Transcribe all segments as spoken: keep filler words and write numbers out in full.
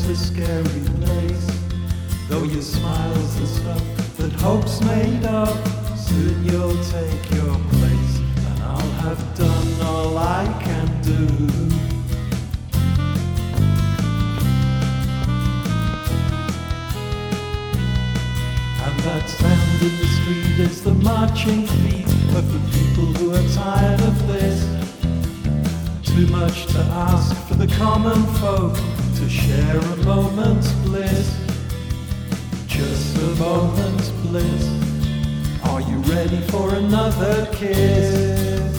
a scary place. Though your smile's the stuff that hope's made of, soon you'll take your place, and I'll have done all I can do. And that sound in the street is the marching feet of the people who are tired of this. Too much to ask for the common folk to share a moment's bliss. Just a moment's bliss. Are you ready for another kiss?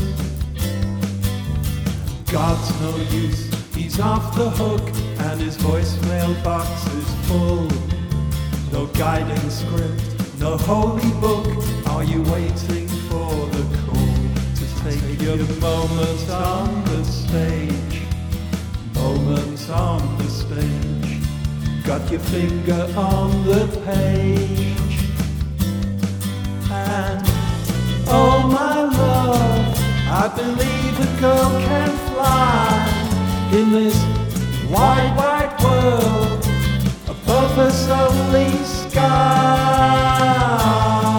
God's no use, he's off the hook, and his voicemail box is full. No guiding script, no holy book. Are you waiting for the call to take your moment on the stage? Moment on the stage. Got your finger on the page. And oh my love, I believe a girl can fly in this wide, wide world. Above us only sky.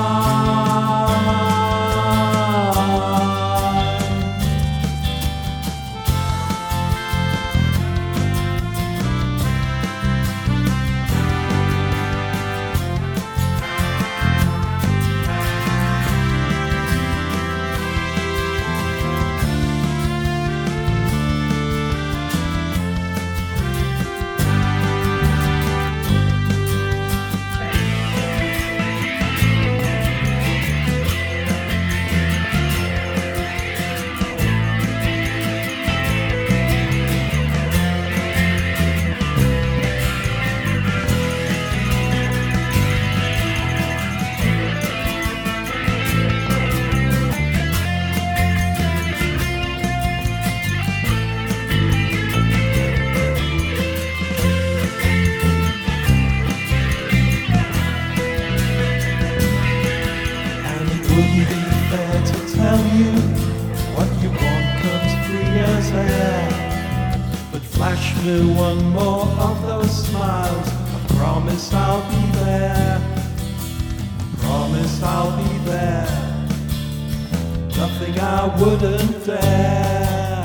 Wouldn't be fair to tell you what you want comes free as air. But flash me one more of those smiles. I promise I'll be there. I promise I'll be there. Nothing I wouldn't dare.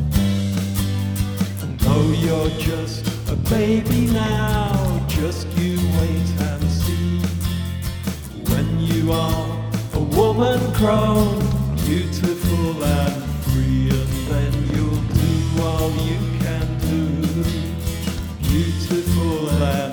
And though you're just a baby now, just you wait and see. When you are a woman grown, beautiful and free, and then you'll do all you can do, beautiful and